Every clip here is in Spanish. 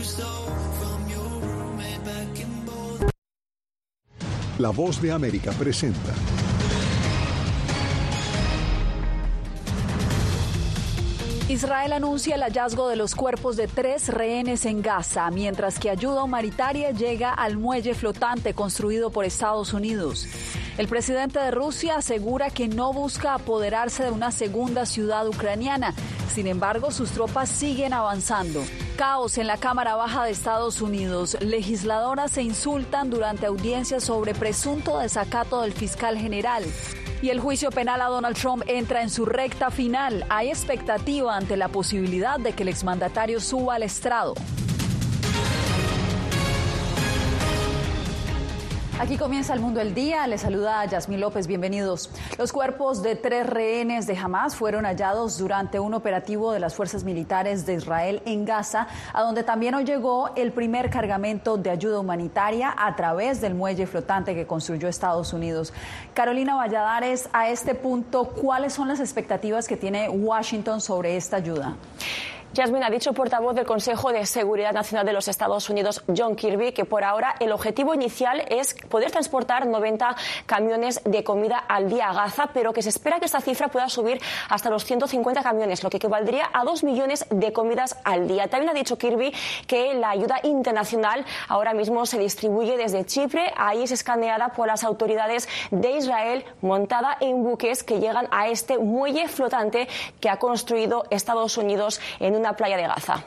La Voz de América presenta Israel anuncia el hallazgo de los cuerpos de 3 rehenes en Gaza, mientras que ayuda humanitaria llega al muelle flotante construido por Estados Unidos. El presidente de Rusia asegura que no busca apoderarse de una segunda ciudad ucraniana. Sin embargo, sus tropas siguen avanzando. Caos en la Cámara Baja de Estados Unidos. Legisladoras se insultan durante audiencias sobre presunto desacato del fiscal general. Y el juicio penal a Donald Trump entra en su recta final. Hay expectativa ante la posibilidad de que el exmandatario suba al estrado. Aquí comienza El Mundo del Día. Les saluda Yasmín López. Bienvenidos. Los cuerpos de 3 rehenes de Hamás fueron hallados durante un operativo de las fuerzas militares de Israel en Gaza, a donde también hoy llegó el primer cargamento de ayuda humanitaria a través del muelle flotante que construyó Estados Unidos. Carolina Valladares, a este punto, ¿cuáles son las expectativas que tiene Washington sobre esta ayuda? Yasmín, ha dicho el portavoz del Consejo de Seguridad Nacional de los Estados Unidos, John Kirby, que por ahora el objetivo inicial es poder transportar 90 camiones de comida al día a Gaza, pero que se espera que esta cifra pueda subir hasta los 150 camiones, lo que equivaldría a 2 millones de comidas al día. También ha dicho Kirby que la ayuda internacional ahora mismo se distribuye desde Chipre, ahí es escaneada por las autoridades de Israel, montada en buques que llegan a este muelle flotante que ha construido Estados Unidos en una playa de Gaza.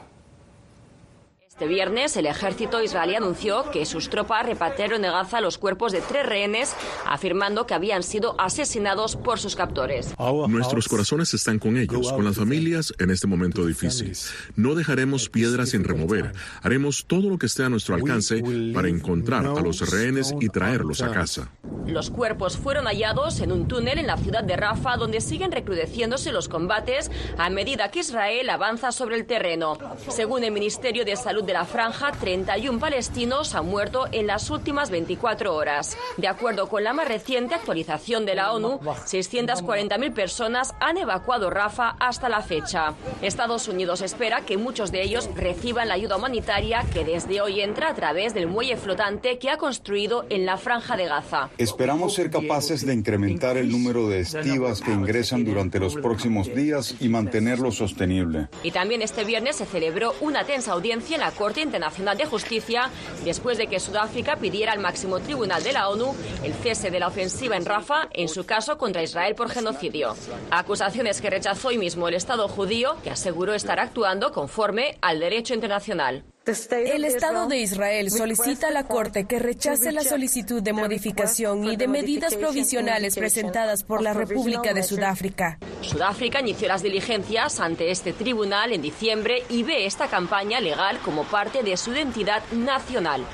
Este viernes, el ejército israelí anunció que sus tropas repatriaron de Gaza los cuerpos de 3 rehenes, afirmando que habían sido asesinados por sus captores. Nuestros corazones están con ellos, con las familias en este momento difícil. No dejaremos piedras sin remover. Haremos todo lo que esté a nuestro alcance para encontrar a los rehenes y traerlos a casa. Los cuerpos fueron hallados en un túnel en la ciudad de Rafa, donde siguen recrudeciéndose los combates a medida que Israel avanza sobre el terreno. Según el Ministerio de Salud de la Franja, 31 palestinos han muerto en las últimas 24 horas. De acuerdo con la más reciente actualización de la ONU, 640.000 personas han evacuado Rafa hasta la fecha. Estados Unidos espera que muchos de ellos reciban la ayuda humanitaria que desde hoy entra a través del muelle flotante que ha construido en la Franja de Gaza. Esperamos ser capaces de incrementar el número de estivas que ingresan durante los próximos días y mantenerlo sostenible. Y también este viernes se celebró una tensa audiencia en la Corte Internacional de Justicia después de que Sudáfrica pidiera al máximo tribunal de la ONU el cese de la ofensiva en Rafa, en su caso contra Israel por genocidio. Acusaciones que rechazó hoy mismo el Estado judío, que aseguró estar actuando conforme al derecho internacional. El Estado de Israel solicita a la Corte que rechace la solicitud de modificación y de medidas provisionales presentadas por la República de Sudáfrica. Sudáfrica inició las diligencias ante este tribunal en diciembre y ve esta campaña legal como parte de su identidad nacional.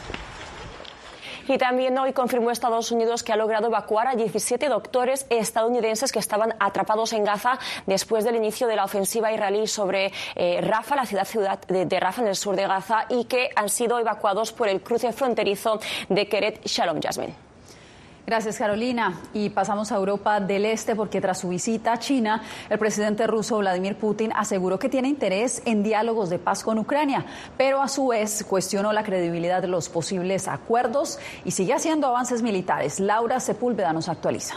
Y también hoy confirmó Estados Unidos que ha logrado evacuar a 17 doctores estadounidenses que estaban atrapados en Gaza después del inicio de la ofensiva israelí sobre Rafa, la ciudad de Rafa en el sur de Gaza, y que han sido evacuados por el cruce fronterizo de Keret Shalom. Yasmín. Gracias, Carolina. Y pasamos a Europa del Este porque tras su visita a China, el presidente ruso Vladimir Putin aseguró que tiene interés en diálogos de paz con Ucrania, pero a su vez cuestionó la credibilidad de los posibles acuerdos y sigue haciendo avances militares. Laura Sepúlveda nos actualiza.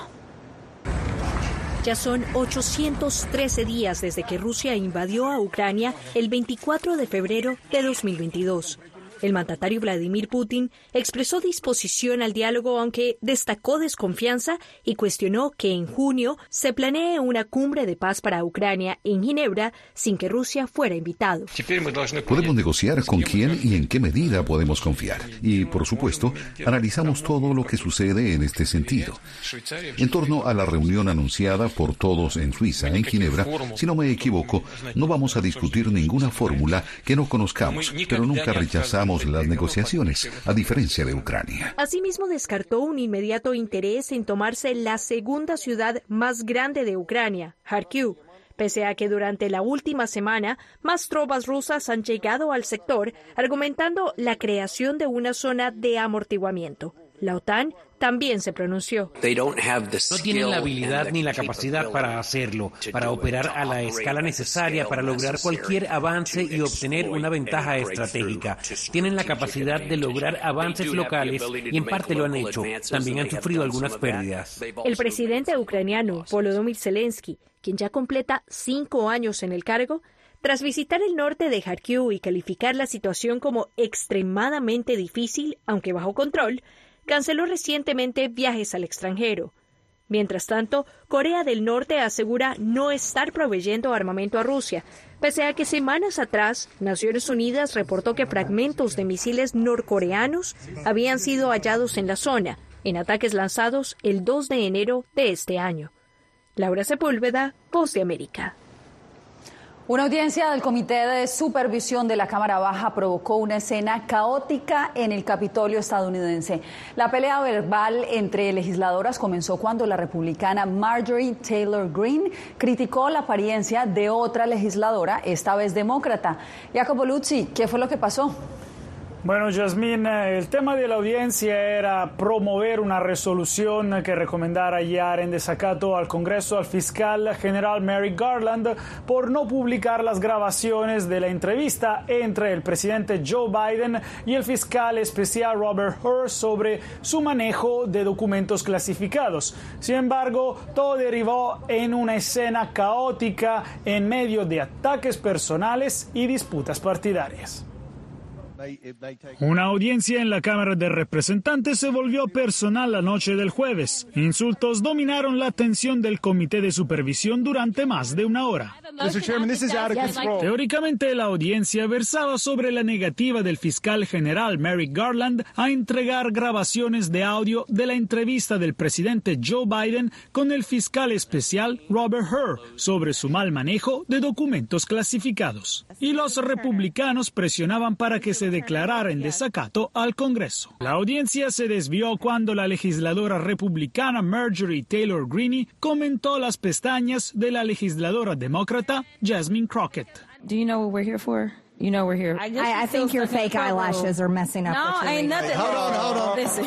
Ya son 813 días desde que Rusia invadió a Ucrania el 24 de febrero de 2022. El mandatario Vladimir Putin expresó disposición al diálogo, aunque destacó desconfianza y cuestionó que en junio se planee una cumbre de paz para Ucrania en Ginebra sin que Rusia fuera invitado. Podemos negociar con quién y en qué medida podemos confiar. Y, por supuesto, analizamos todo lo que sucede en este sentido. En torno a la reunión anunciada por todos en Suiza, en Ginebra, si no me equivoco, no vamos a discutir ninguna fórmula que no conozcamos, pero nunca rechazamos las negociaciones, a diferencia de Ucrania. Asimismo, descartó un inmediato interés en tomarse la segunda ciudad más grande de Ucrania, Kharkiv, pese a que durante la última semana más tropas rusas han llegado al sector, argumentando la creación de una zona de amortiguamiento. La OTAN también se pronunció. No tienen la habilidad ni la capacidad para hacerlo, para operar a la escala necesaria para lograr cualquier avance y obtener una ventaja estratégica. Tienen la capacidad de lograr avances locales y en parte lo han hecho. También han sufrido algunas pérdidas. El presidente ucraniano, Volodymyr Zelensky, quien ya completa 5 años en el cargo, tras visitar el norte de Kharkiv y calificar la situación como extremadamente difícil, aunque bajo control, canceló recientemente viajes al extranjero. Mientras tanto, Corea del Norte asegura no estar proveyendo armamento a Rusia, pese a que semanas atrás Naciones Unidas reportó que fragmentos de misiles norcoreanos habían sido hallados en la zona, en ataques lanzados el 2 de enero de este año. Laura Sepúlveda, Voz de América. Una audiencia del Comité de Supervisión de la Cámara Baja provocó una escena caótica en el Capitolio estadounidense. La pelea verbal entre legisladoras comenzó cuando la republicana Marjorie Taylor Greene criticó la apariencia de otra legisladora, esta vez demócrata. Jacopo Luzzi, ¿qué fue lo que pasó? Bueno, Yasmín, el tema de la audiencia era promover una resolución que recomendara hallar en desacato al Congreso al fiscal general Merrick Garland por no publicar las grabaciones de la entrevista entre el presidente Joe Biden y el fiscal especial Robert Hur sobre su manejo de documentos clasificados. Sin embargo, todo derivó en una escena caótica en medio de ataques personales y disputas partidarias. Una audiencia en la Cámara de Representantes se volvió personal la noche del jueves. Insultos dominaron la atención del Comité de Supervisión durante más de una hora. Teóricamente, la audiencia versaba sobre la negativa del fiscal general Merrick Garland a entregar grabaciones de audio de la entrevista del presidente Joe Biden con el fiscal especial Robert Hur sobre su mal manejo de documentos clasificados. Y los republicanos presionaban para que se declarara en desacato al Congreso. La audiencia se desvió cuando la legisladora republicana Marjorie Taylor Greene comentó las pestañas de la legisladora demócrata Jasmine Crockett. Do you know what we're here for? You know we're here. I think your fake eyelashes are messing up. No, ain't nothing. Hold on. Listen.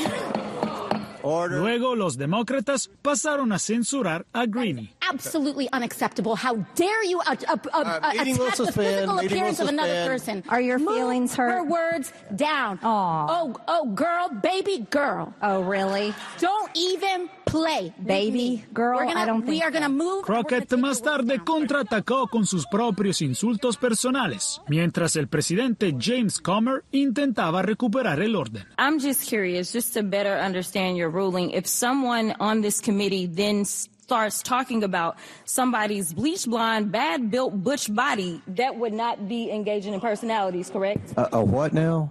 Luego, los demócratas pasaron a censurar a Greene. Absolutely unacceptable. How dare you attack the physical appearance of another person? Are your feelings hurt? Her words down. Oh, girl, baby girl. Oh, really? Don't even play, baby girl. We are gonna move. Crockett más tarde contraatacó con sus propios insultos personales, mientras el presidente James Comer intentaba recuperar el orden. I'm just curious, just to better understand your ruling. If someone on this committee then starts talking about somebody's bleach blonde, bad-built butch body, that would not be engaging in personalities, correct? A what now?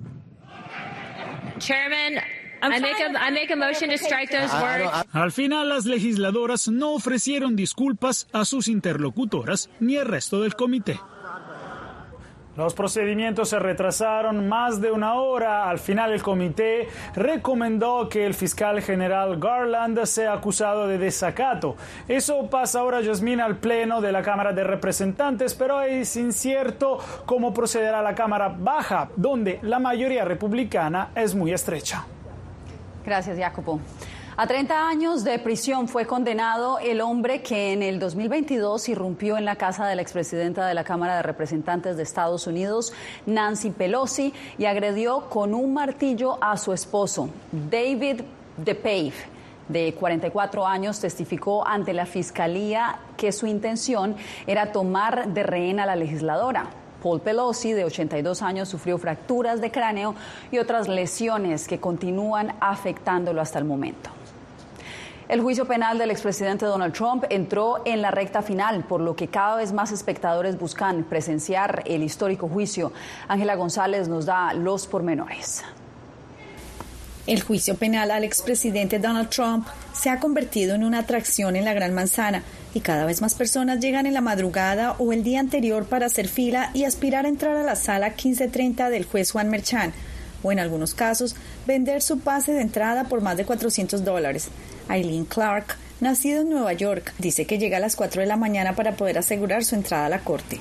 Chairman, I make a motion to strike those words. Al final, las legisladoras no ofrecieron disculpas a sus interlocutoras ni al resto del comité. Los procedimientos se retrasaron más de una hora. Al final, el comité recomendó que el fiscal general Garland sea acusado de desacato. Eso pasa ahora, Yasmín, al Pleno de la Cámara de Representantes, pero es incierto cómo procederá la Cámara Baja, donde la mayoría republicana es muy estrecha. Gracias, Jacopo. A 30 años de prisión fue condenado el hombre que en el 2022 irrumpió en la casa de la expresidenta de la Cámara de Representantes de Estados Unidos, Nancy Pelosi, y agredió con un martillo a su esposo. David DePave, de 44 años, testificó ante la Fiscalía que su intención era tomar de rehén a la legisladora. Paul Pelosi, de 82 años, sufrió fracturas de cráneo y otras lesiones que continúan afectándolo hasta el momento. El juicio penal del expresidente Donald Trump entró en la recta final, por lo que cada vez más espectadores buscan presenciar el histórico juicio. Ángela González nos da los pormenores. El juicio penal al expresidente Donald Trump se ha convertido en una atracción en la Gran Manzana y cada vez más personas llegan en la madrugada o el día anterior para hacer fila y aspirar a entrar a la sala 1530 del juez Juan Merchan, o en algunos casos vender su pase de entrada por más de $400. Eileen Clark, nacido en Nueva York, dice que llega a las 4 de la mañana para poder asegurar su entrada a la corte.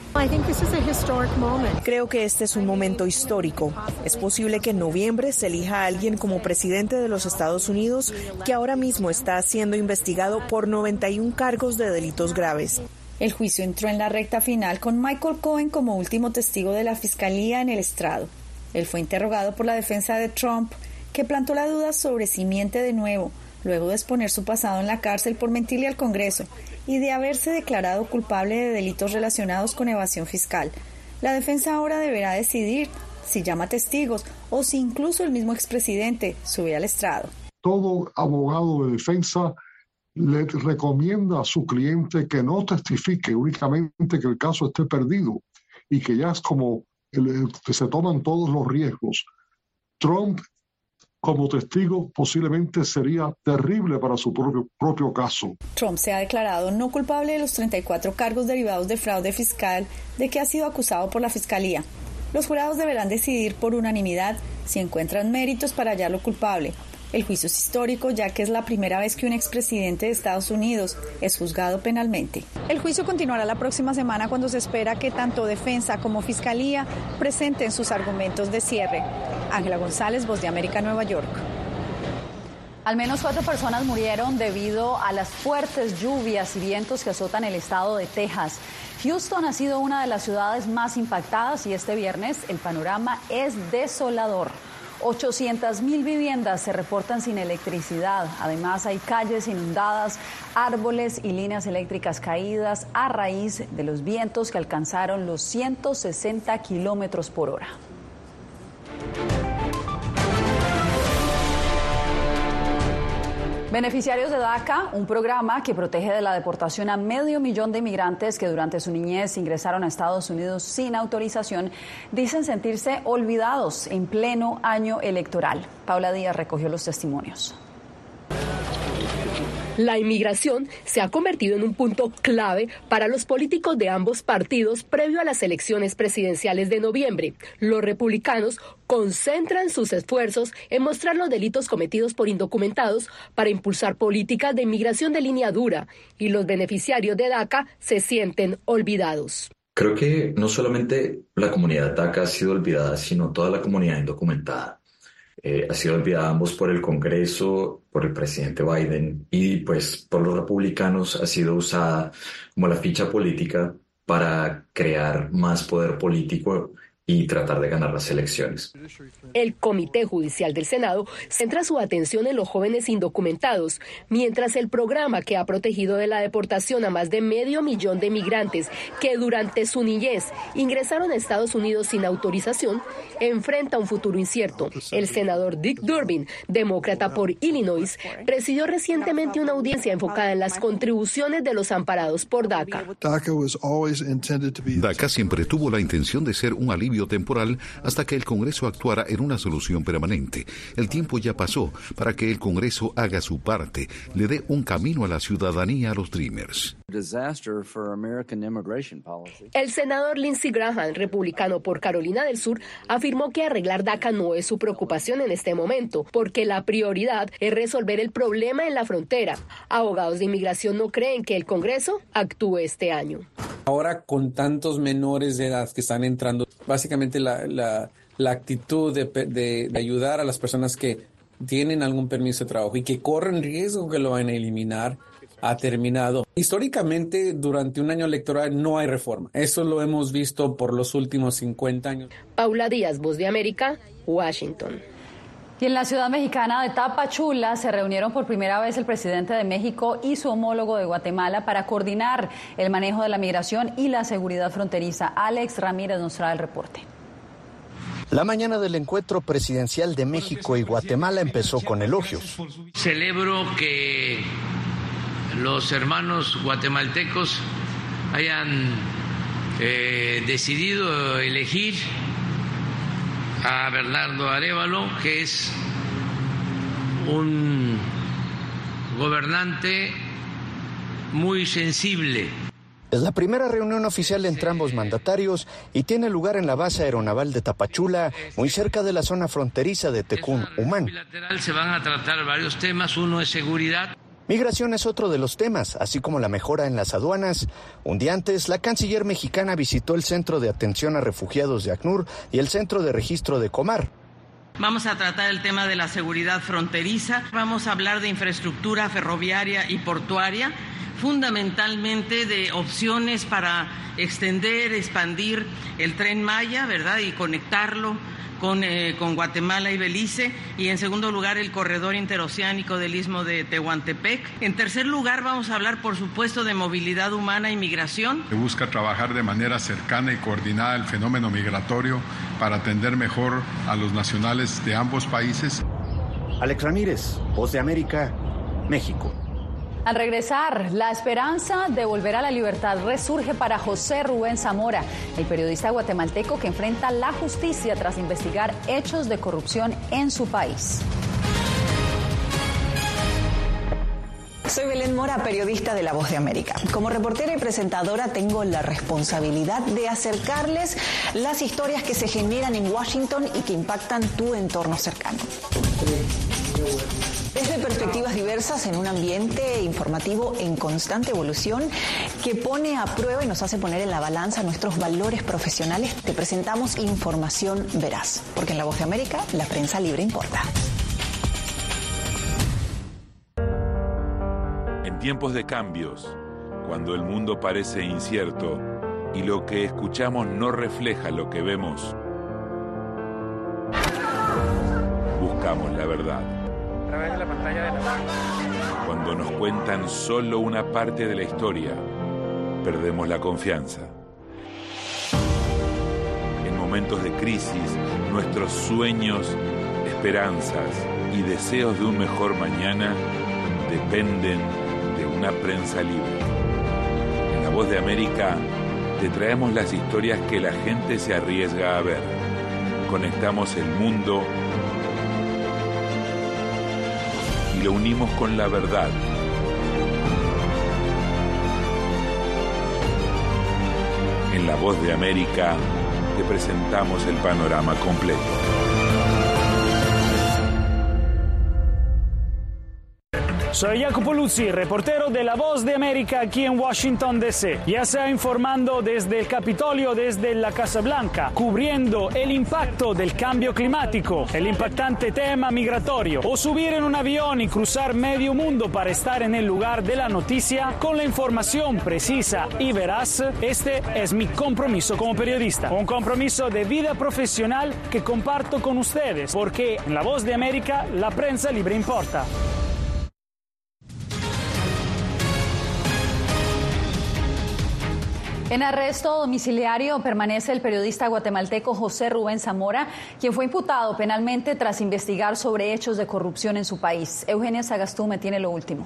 Creo que este es un momento histórico. Es posible que en noviembre se elija a alguien como presidente de los Estados Unidos que ahora mismo está siendo investigado por 91 cargos de delitos graves. El juicio entró en la recta final con Michael Cohen como último testigo de la fiscalía en el estrado. Él fue interrogado por la defensa de Trump, que plantó la duda sobre si miente de nuevo, luego de exponer su pasado en la cárcel por mentirle al Congreso y de haberse declarado culpable de delitos relacionados con evasión fiscal. La defensa ahora deberá decidir si llama testigos o si incluso el mismo expresidente sube al estrado. Todo abogado de defensa le recomienda a su cliente que no testifique, únicamente que el caso esté perdido y que ya es como que se toman todos los riesgos. Trump como testigo posiblemente sería terrible para su propio caso. Trump se ha declarado no culpable de los 34 cargos derivados de fraude fiscal de que ha sido acusado por la Fiscalía. Los jurados deberán decidir por unanimidad si encuentran méritos para hallarlo culpable. El juicio es histórico ya que es la primera vez que un expresidente de Estados Unidos es juzgado penalmente. El juicio continuará la próxima semana cuando se espera que tanto defensa como fiscalía presenten sus argumentos de cierre. Ángela González, Voz de América, Nueva York. Al menos 4 personas murieron debido a las fuertes lluvias y vientos que azotan el estado de Texas. Houston ha sido una de las ciudades más impactadas y este viernes el panorama es desolador. 800,000 viviendas se reportan sin electricidad. Además, hay calles inundadas, árboles y líneas eléctricas caídas a raíz de los vientos que alcanzaron los 160 kilómetros por hora. Beneficiarios de DACA, un programa que protege de la deportación a 500,000 de inmigrantes que durante su niñez ingresaron a Estados Unidos sin autorización, dicen sentirse olvidados en pleno año electoral. Paula Díaz recogió los testimonios. La inmigración se ha convertido en un punto clave para los políticos de ambos partidos previo a las elecciones presidenciales de noviembre. Los republicanos concentran sus esfuerzos en mostrar los delitos cometidos por indocumentados para impulsar políticas de inmigración de línea dura, y los beneficiarios de DACA se sienten olvidados. Creo que no solamente la comunidad DACA ha sido olvidada, sino toda la comunidad indocumentada. Ha sido olvidada ambos por el Congreso, por el presidente Biden y pues por los republicanos ha sido usada como la ficha política para crear más poder político y tratar de ganar las elecciones. El Comité Judicial del Senado centra su atención en los jóvenes indocumentados, mientras el programa que ha protegido de la deportación a más de 500,000 de migrantes que durante su niñez ingresaron a Estados Unidos sin autorización, enfrenta un futuro incierto. El senador Dick Durbin, demócrata por Illinois, presidió recientemente una audiencia enfocada en las contribuciones de los amparados por DACA. DACA siempre tuvo la intención de ser un alivio temporal hasta que el Congreso actuara en una solución permanente. El tiempo ya pasó para que el Congreso haga su parte, le dé un camino a la ciudadanía a los Dreamers. El senador Lindsey Graham, republicano por Carolina del Sur, afirmó que arreglar DACA no es su preocupación en este momento, porque la prioridad es resolver el problema en la frontera. Abogados de inmigración no creen que el Congreso actúe este año. Ahora, con tantos menores de edad que están entrando, básicamente la actitud de ayudar a las personas que tienen algún permiso de trabajo y que corren riesgo que lo van a eliminar ha terminado. Históricamente, durante un año electoral no hay reforma. Eso lo hemos visto por los últimos 50 años. Paula Díaz, Voz de América, Washington. Y en la ciudad mexicana de Tapachula se reunieron por primera vez el presidente de México y su homólogo de Guatemala para coordinar el manejo de la migración y la seguridad fronteriza. Alex Ramírez nos trae el reporte. La mañana del encuentro presidencial de México y Guatemala empezó con elogios. Celebro que los hermanos guatemaltecos hayan decidido elegir a Bernardo Arévalo, que es un gobernante muy sensible. Es la primera reunión oficial entre ambos mandatarios y tiene lugar en la base aeronaval de Tapachula, muy cerca de la zona fronteriza de Tecún, Humán. Se van a tratar varios temas, uno es seguridad. Migración es otro de los temas, así como la mejora en las aduanas. Un día antes, la canciller mexicana visitó el Centro de Atención a Refugiados de ACNUR y el Centro de Registro de Comar. Vamos a tratar el tema de la seguridad fronteriza, vamos a hablar de infraestructura ferroviaria y portuaria, fundamentalmente de opciones para expandir el Tren Maya, ¿verdad? Y conectarlo con Guatemala y Belice, y en segundo lugar el corredor interoceánico del Istmo de Tehuantepec. En tercer lugar vamos a hablar, por supuesto, de movilidad humana y migración. Se busca trabajar de manera cercana y coordinada el fenómeno migratorio para atender mejor a los nacionales de ambos países. Alex Ramírez, Voz de América, México. Al regresar, la esperanza de volver a la libertad resurge para José Rubén Zamora, el periodista guatemalteco que enfrenta la justicia tras investigar hechos de corrupción en su país. Soy Belén Mora, periodista de La Voz de América. Como reportera y presentadora tengo la responsabilidad de acercarles las historias que se generan en Washington y que impactan tu entorno cercano. Desde perspectivas diversas en un ambiente informativo en constante evolución que pone a prueba y nos hace poner en la balanza nuestros valores profesionales, te presentamos información veraz, porque en La Voz de América la prensa libre importa. En tiempos de cambios, cuando el mundo parece incierto y lo que escuchamos no refleja lo que vemos, buscamos la verdad. A través de la pantalla de la... Cuando nos cuentan solo una parte de la historia, perdemos la confianza. En momentos de crisis, nuestros sueños, esperanzas y deseos de un mejor mañana dependen de una prensa libre. En La Voz de América te traemos las historias que la gente se arriesga a ver. Conectamos el mundo y lo unimos con la verdad. En La Voz de América te presentamos el panorama completo. Soy Jacopo Luzzi, reportero de La Voz de América aquí en Washington, D.C. Ya sea informando desde el Capitolio, desde la Casa Blanca, cubriendo el impacto del cambio climático, el impactante tema migratorio, o subir en un avión y cruzar medio mundo para estar en el lugar de la noticia con la información precisa y veraz, este es mi compromiso como periodista. Un compromiso de vida profesional que comparto con ustedes, porque en La Voz de América la prensa libre importa. En arresto domiciliario permanece el periodista guatemalteco José Rubén Zamora, quien fue imputado penalmente tras investigar sobre hechos de corrupción en su país. Eugenia Sagastume tiene lo último.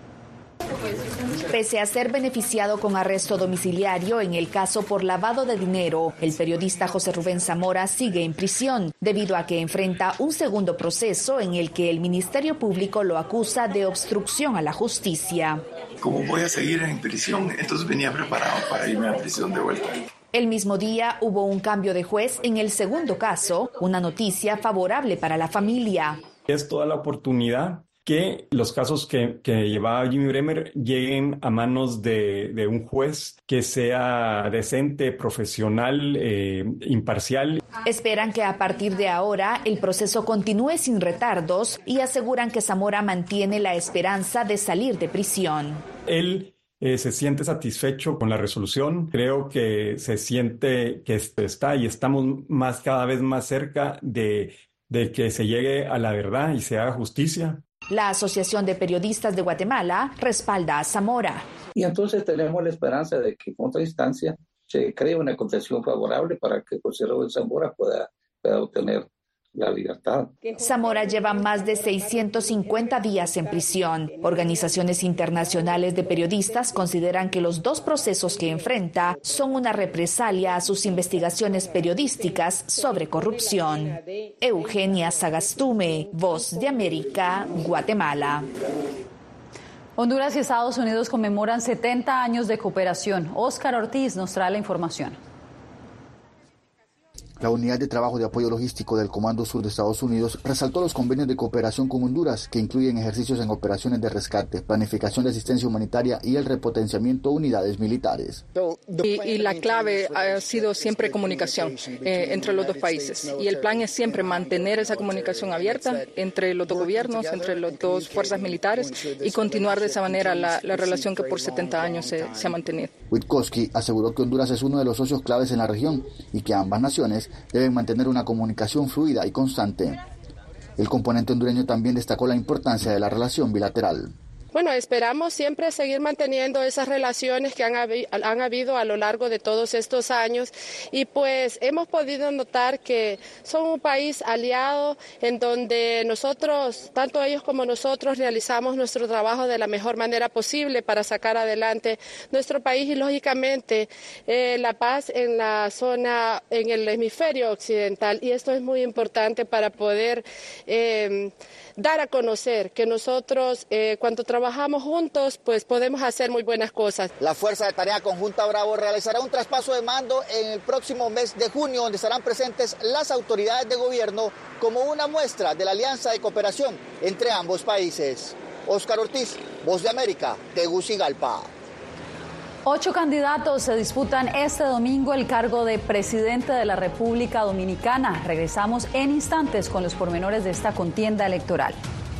Pese a ser beneficiado con arresto domiciliario en el caso por lavado de dinero, el periodista José Rubén Zamora sigue en prisión debido a que enfrenta un segundo proceso en el que el Ministerio Público lo acusa de obstrucción a la justicia. Como voy a seguir en prisión, entonces venía preparado para irme a prisión de vuelta. El mismo día hubo un cambio de juez en el segundo caso, una noticia favorable para la familia. Es toda la oportunidad que los casos que llevaba Jimmy Bremer lleguen a manos de un juez que sea decente, profesional, imparcial. Esperan que a partir de ahora el proceso continúe sin retardos y aseguran que Zamora mantiene la esperanza de salir de prisión. Él se siente satisfecho con la resolución. Creo que se siente que estamos cada vez más cerca de que se llegue a la verdad y se haga justicia. La Asociación de Periodistas de Guatemala respalda a Zamora. Y entonces tenemos la esperanza de que en otra instancia se cree una concesión favorable para que José Rubén Zamora pueda obtener la libertad. Zamora lleva más de 650 días en prisión. Organizaciones internacionales de periodistas consideran que los dos procesos que enfrenta son una represalia a sus investigaciones periodísticas sobre corrupción. Eugenia Sagastume, Voz de América, Guatemala. Honduras y Estados Unidos conmemoran 70 años de cooperación. Óscar Ortiz nos trae la información. La Unidad de Trabajo de Apoyo Logístico del Comando Sur de Estados Unidos resaltó los convenios de cooperación con Honduras, que incluyen ejercicios en operaciones de rescate, planificación de asistencia humanitaria y el repotenciamiento de unidades militares. Y la clave ha sido siempre comunicación entre los dos países. Y el plan es siempre mantener esa comunicación abierta entre los dos gobiernos, entre las dos fuerzas militares y continuar de esa manera la relación que por 70 años se ha mantenido. Witkowski aseguró que Honduras es uno de los socios claves en la región y que ambas naciones deben mantener una comunicación fluida y constante. El componente hondureño también destacó la importancia de la relación bilateral. Bueno, esperamos siempre seguir manteniendo esas relaciones que han habido a lo largo de todos estos años y pues hemos podido notar que son un país aliado en donde nosotros, tanto ellos como nosotros, realizamos nuestro trabajo de la mejor manera posible para sacar adelante nuestro país y lógicamente la paz en la zona, en el hemisferio occidental, y esto es muy importante para poder dar a conocer que nosotros cuando trabajamos juntos pues podemos hacer muy buenas cosas. La Fuerza de Tarea Conjunta Bravo realizará un traspaso de mando en el próximo mes de junio, donde estarán presentes las autoridades de gobierno como una muestra de la alianza de cooperación entre ambos países. Óscar Ortiz, Voz de América, Tegucigalpa. 8 candidatos se disputan este domingo el cargo de presidente de la República Dominicana. Regresamos en instantes con los pormenores de esta contienda electoral.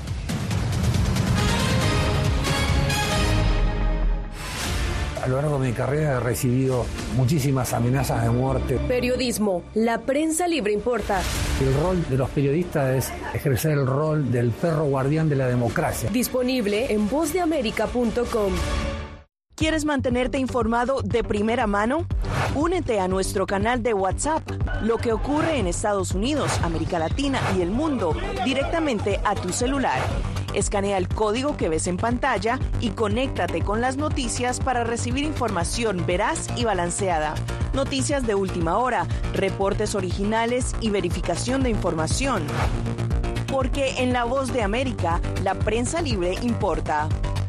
A lo largo de mi carrera he recibido muchísimas amenazas de muerte. Periodismo, la prensa libre importa. El rol de los periodistas es ejercer el rol del perro guardián de la democracia. Disponible en vozdeamerica.com. ¿Quieres mantenerte informado de primera mano? Únete a nuestro canal de WhatsApp. Lo que ocurre en Estados Unidos, América Latina y el mundo, directamente a tu celular. Escanea el código que ves en pantalla y conéctate con las noticias para recibir información veraz y balanceada. Noticias de última hora, reportes originales y verificación de información. Porque en La Voz de América, la prensa libre importa.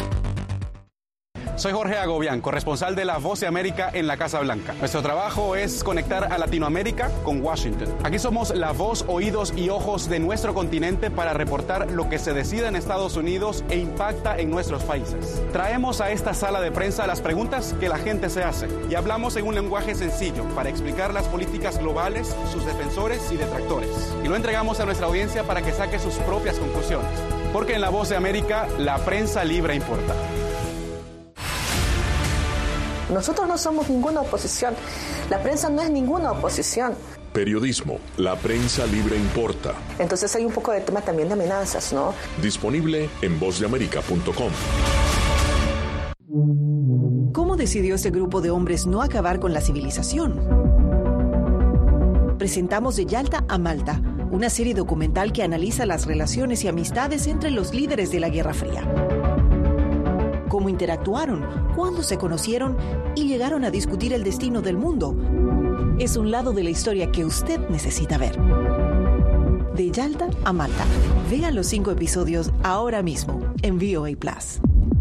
Soy Jorge Agobián, corresponsal de La Voz de América en la Casa Blanca. Nuestro trabajo es conectar a Latinoamérica con Washington. Aquí somos la voz, oídos y ojos de nuestro continente para reportar lo que se decide en Estados Unidos e impacta en nuestros países. Traemos a esta sala de prensa las preguntas que la gente se hace y hablamos en un lenguaje sencillo para explicar las políticas globales, sus defensores y detractores. Y lo entregamos a nuestra audiencia para que saque sus propias conclusiones. Porque en La Voz de América, la prensa libre importa. Nosotros no somos ninguna oposición. La prensa no es ninguna oposición. Periodismo, la prensa libre importa. Entonces hay un poco de tema también de amenazas, ¿no? Disponible en vozdeamerica.com. ¿Cómo decidió ese grupo de hombres no acabar con la civilización? Presentamos De Yalta a Malta, una serie documental que analiza las relaciones y amistades entre los líderes de la Guerra Fría. Cómo interactuaron, cuándo se conocieron y llegaron a discutir el destino del mundo. Es un lado de la historia que usted necesita ver. De Yalta a Malta. Vea los 5 episodios ahora mismo en VOA Plus.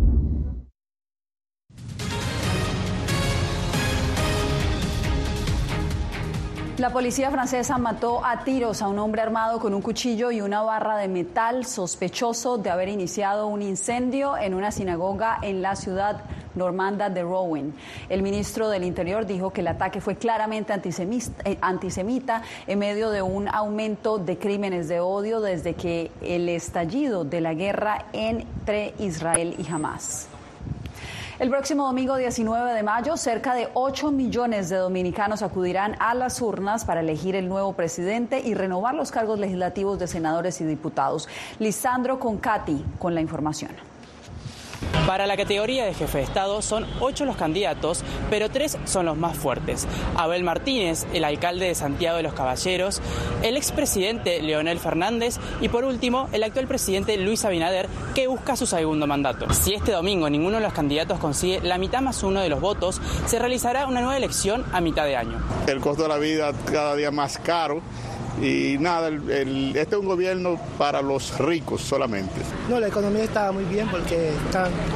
La policía francesa mató a tiros a un hombre armado con un cuchillo y una barra de metal sospechoso de haber iniciado un incendio en una sinagoga en la ciudad normanda de Rouen. El ministro del Interior dijo que el ataque fue claramente antisemita en medio de un aumento de crímenes de odio desde que el estallido de la guerra entre Israel y Hamás. El próximo domingo 19 de mayo, cerca de 8 millones de dominicanos acudirán a las urnas para elegir el nuevo presidente y renovar los cargos legislativos de senadores y diputados. Lisandro Concati con la información. Para la categoría de jefe de Estado son 8 los candidatos, pero 3 son los más fuertes. Abel Martínez, el alcalde de Santiago de los Caballeros, el expresidente Leonel Fernández y por último el actual presidente Luis Abinader, que busca su segundo mandato. Si este domingo ninguno de los candidatos consigue la mitad más uno de los votos, se realizará una nueva elección a mitad de año. El costo de la vida cada día más caro. Y nada, este es un gobierno para los ricos solamente. No, la economía está muy bien porque están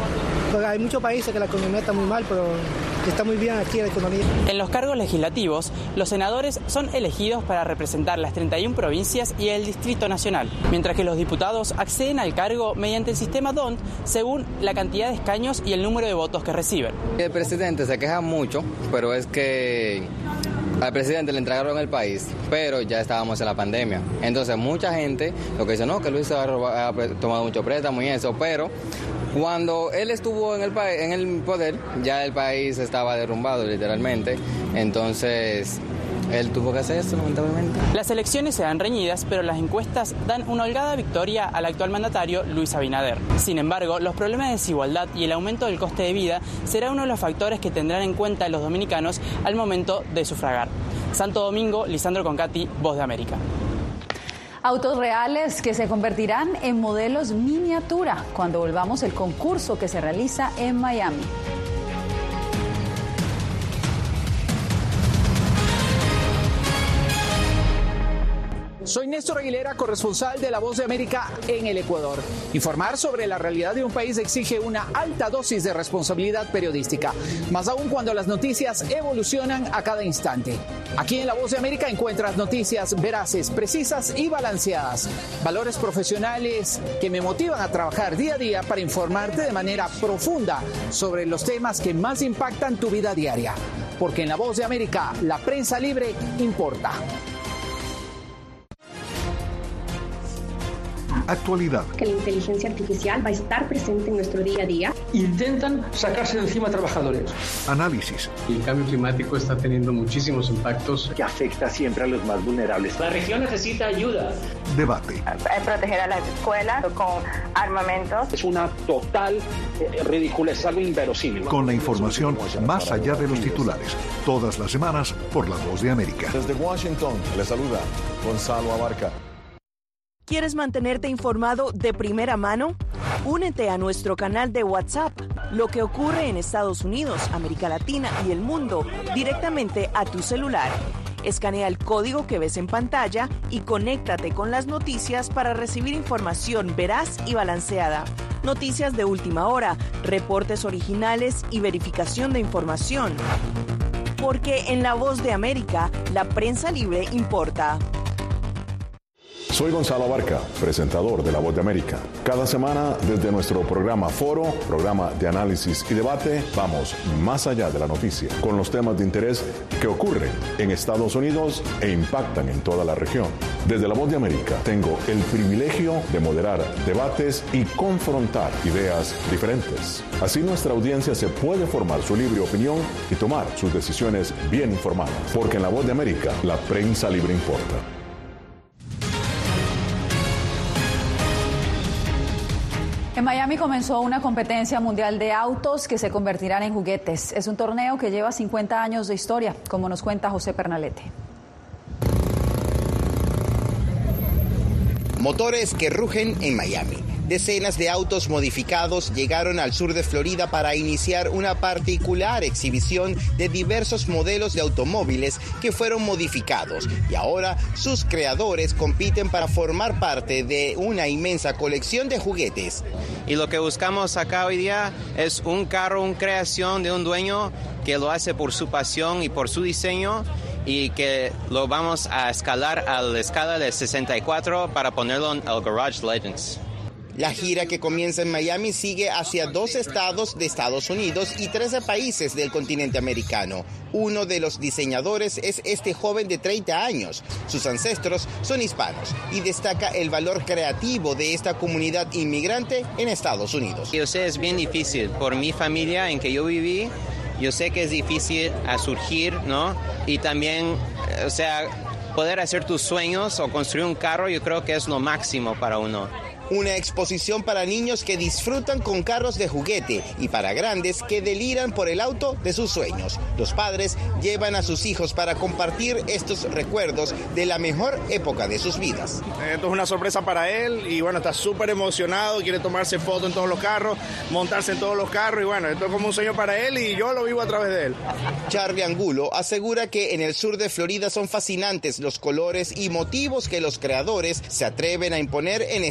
Pues hay muchos países que la economía está muy mal, pero está muy bien aquí la economía. En los cargos legislativos, los senadores son elegidos para representar las 31 provincias y el Distrito Nacional, mientras que los diputados acceden al cargo mediante el sistema DONT según la cantidad de escaños y el número de votos que reciben. El presidente se queja mucho, pero es que al presidente le entregaron el país, pero ya estábamos en la pandemia. Entonces mucha gente lo que dice, no, que Luis ha tomado mucho préstamo y eso, pero cuando él estuvo en el poder, ya el país estaba derrumbado literalmente. Entonces él tuvo que hacer esto, lamentablemente. Las elecciones se dan reñidas, pero las encuestas dan una holgada victoria al actual mandatario Luis Abinader. Sin embargo, los problemas de desigualdad y el aumento del coste de vida será uno de los factores que tendrán en cuenta los dominicanos al momento de sufragar. Santo Domingo, Lisandro Concati, Voz de América. Autos reales que se convertirán en modelos miniatura cuando volvamos el concurso que se realiza en Miami. Soy Néstor Aguilera, corresponsal de La Voz de América en el Ecuador. Informar sobre la realidad de un país exige una alta dosis de responsabilidad periodística, más aún cuando las noticias evolucionan a cada instante. Aquí en La Voz de América encuentras noticias veraces, precisas y balanceadas. Valores profesionales que me motivan a trabajar día a día para informarte de manera profunda sobre los temas que más impactan tu vida diaria. Porque en La Voz de América, la prensa libre importa. Actualidad. Que la inteligencia artificial va a estar presente en nuestro día a día. Intentan sacarse de encima a trabajadores. Análisis. El cambio climático está teniendo muchísimos impactos que afecta siempre a los más vulnerables. La región necesita ayuda. Debate. Proteger a las escuelas con armamentos. Es una total ridiculez, algo inverosímil. Con la información más allá de los titulares. Todas las semanas por La Voz de América. Desde Washington, le saluda Gonzalo Abarca. ¿Quieres mantenerte informado de primera mano? Únete a nuestro canal de WhatsApp. Lo que ocurre en Estados Unidos, América Latina y el mundo directamente a tu celular. Escanea el código que ves en pantalla y conéctate con las noticias para recibir información veraz y balanceada. Noticias de última hora, reportes originales y verificación de información. Porque en La Voz de América, la prensa libre importa. Soy Gonzalo Abarca, presentador de La Voz de América. Cada semana, desde nuestro programa Foro, programa de análisis y debate, vamos más allá de la noticia, con los temas de interés que ocurren en Estados Unidos e impactan en toda la región. Desde La Voz de América, tengo el privilegio de moderar debates y confrontar ideas diferentes. Así nuestra audiencia se puede formar su libre opinión y tomar sus decisiones bien informadas. Porque en La Voz de América, la prensa libre importa. En Miami comenzó una competencia mundial de autos que se convertirán en juguetes. Es un torneo que lleva 50 años de historia, como nos cuenta José Pernalete. Motores que rugen en Miami. Decenas de autos modificados llegaron al sur de Florida para iniciar una particular exhibición de diversos modelos de automóviles que fueron modificados y ahora sus creadores compiten para formar parte de una inmensa colección de juguetes. Y lo que buscamos acá hoy día es un carro, una creación de un dueño que lo hace por su pasión y por su diseño, y que lo vamos a escalar a la escala de 64 para ponerlo en el Garage Legends. La gira que comienza en Miami sigue hacia 2 estados de Estados Unidos y 13 países del continente americano. Uno de los diseñadores es este joven de 30 años. Sus ancestros son hispanos y destaca el valor creativo de esta comunidad inmigrante en Estados Unidos. Yo sé, es bien difícil. Por mi familia en que yo viví, yo sé que es difícil a surgir, ¿no? Y también, o sea, poder hacer tus sueños o construir un carro, yo creo que es lo máximo para uno. Una exposición para niños que disfrutan con carros de juguete y para grandes que deliran por el auto de sus sueños. Los padres llevan a sus hijos para compartir estos recuerdos de la mejor época de sus vidas. Esto es una sorpresa para él y bueno, está súper emocionado, quiere tomarse foto en todos los carros, montarse en todos los carros y bueno, esto es como un sueño para él y yo lo vivo a través de él. Charlie Angulo asegura que en el sur de Florida son fascinantes los colores y motivos que los creadores se atreven a imponer en estos autos.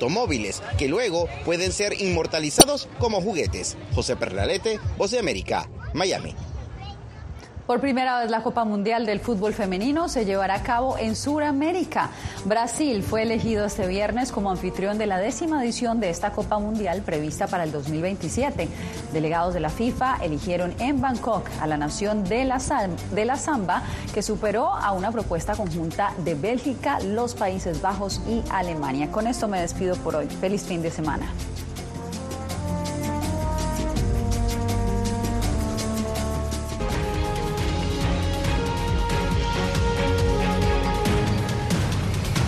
automóviles, que luego pueden ser inmortalizados como juguetes. José Perlalete, Voz de América, Miami. Por primera vez la Copa Mundial del Fútbol Femenino se llevará a cabo en Sudamérica. Brasil fue elegido este viernes como anfitrión de la 10ª edición de esta Copa Mundial prevista para el 2027. Delegados de la FIFA eligieron en Bangkok a la nación de la Samba, que superó a una propuesta conjunta de Bélgica, los Países Bajos y Alemania. Con esto me despido por hoy. Feliz fin de semana.